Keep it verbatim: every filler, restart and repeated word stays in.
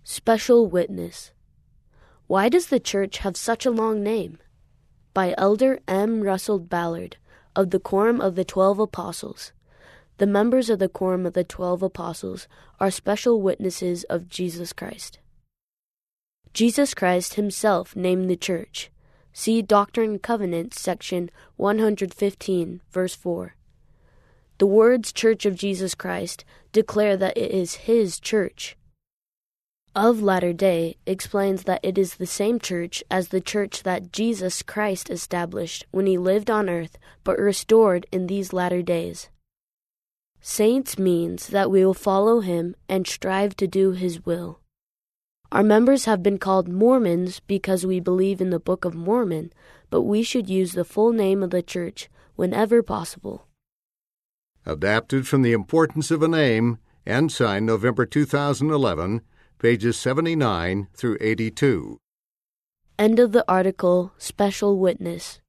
Special Witness. Why does the church have such a long name? By Elder M. Russell Ballard of the Quorum of the Twelve Apostles. The members of the Quorum of the Twelve Apostles are special witnesses of Jesus Christ. Jesus Christ himself named the church. See Doctrine and Covenants, section one hundred fifteen, verse four. The words Church of Jesus Christ declare that it is his church. Of Latter Day explains that it is the same church as the church that Jesus Christ established when he lived on earth, but restored in these latter days. Saints means that we will follow him and strive to do his will. Our members have been called Mormons because we believe in the Book of Mormon, but we should use the full name of the church whenever possible. Adapted from The Importance of a Name, Ensign, November two thousand eleven, pages seventy-nine through eighty-two. End of the article, Special Witness.